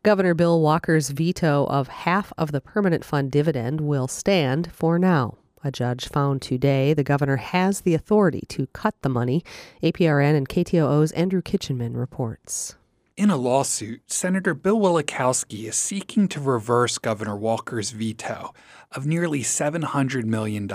Governor Bill Walker's veto of half of the permanent fund dividend will stand for now. A judge found today the governor has the authority to cut the money. APRN and KTOO's Andrew Kitchenman reports. In a lawsuit, Senator Bill Wielechowski is seeking to reverse Governor Walker's veto of nearly $700 million.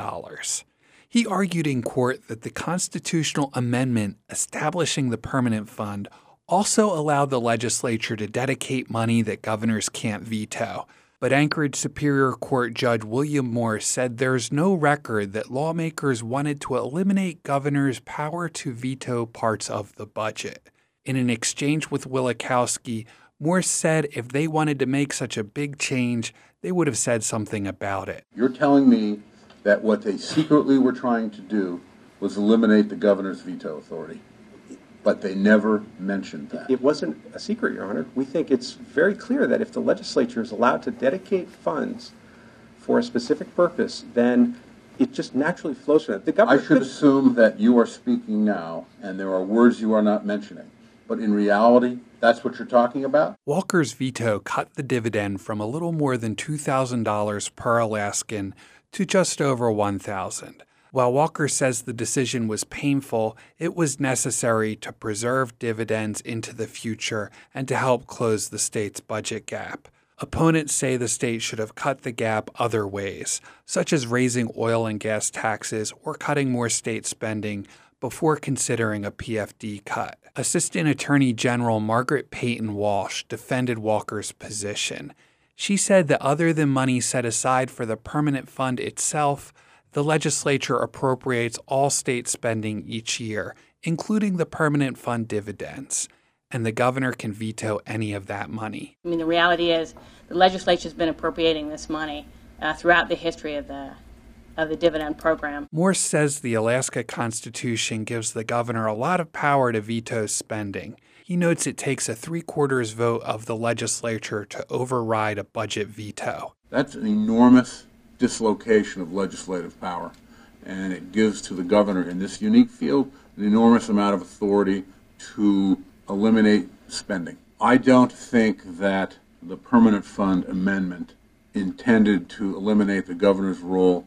He argued in court that the constitutional amendment establishing the permanent fund also allowed the legislature to dedicate money that governors can't veto. But Anchorage Superior Court Judge William Morse said there's no record that lawmakers wanted to eliminate governors' power to veto parts of the budget. In an exchange with Wielechowski, Morse said if they wanted to make such a big change, they would have said something about it. You're telling me that what they secretly were trying to do was eliminate the governor's veto authority, but they never mentioned that. It wasn't a secret, Your Honor. We think it's very clear that if the legislature is allowed to dedicate funds for a specific purpose, then it just naturally flows from that. I should assume that you are speaking now, and there are words you are not mentioning. But in reality, that's what you're talking about? Walker's veto cut the dividend from a little more than $2,000 per Alaskan to just over $1,000. While Walker says the decision was painful, it was necessary to preserve dividends into the future and to help close the state's budget gap. Opponents say the state should have cut the gap other ways, such as raising oil and gas taxes or cutting more state spending before considering a PFD cut. Assistant Attorney General Margaret Peyton Walsh defended Walker's position. She said that other than money set aside for the permanent fund itself, the legislature appropriates all state spending each year, including the permanent fund dividends, and the governor can veto any of that money. I mean, the reality is the legislature's been appropriating this money throughout the history of the dividend program. Morse says the Alaska Constitution gives the governor a lot of power to veto spending. He notes it takes a 3/4 vote of the legislature to override a budget veto. That's an enormous dislocation of legislative power, and it gives to the governor in this unique field an enormous amount of authority to eliminate spending. I don't think that the permanent fund amendment intended to eliminate the governor's role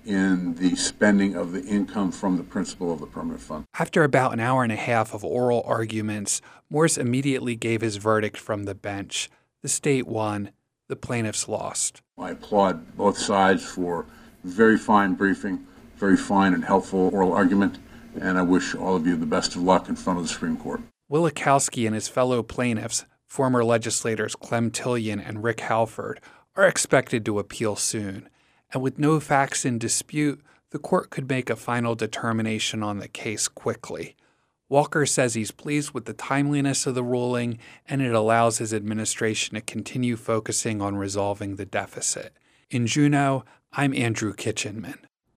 in the spending of the income from the principal of the permanent fund. After about an hour and a half of oral arguments, Morse immediately gave his verdict from the bench. The state won. The plaintiffs lost. I applaud both sides for very fine briefing, very fine and helpful oral argument, and I wish all of you the best of luck in front of the Supreme Court. Wielechowski and his fellow plaintiffs, former legislators Clem Tillion and Rick Halford, are expected to appeal soon. And with no facts in dispute, the court could make a final determination on the case quickly. Walker says he's pleased with the timeliness of the ruling, and it allows his administration to continue focusing on resolving the deficit. In Juneau, I'm Andrew Kitchenman.